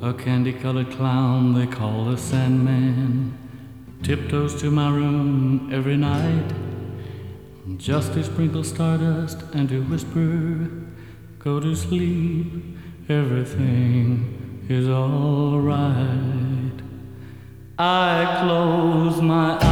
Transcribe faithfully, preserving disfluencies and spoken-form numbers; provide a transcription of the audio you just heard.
A candy-colored clown they call the Sandman tiptoes to my room every night just to sprinkle stardust and to whisper, go to sleep, everything is all right. I close my eyes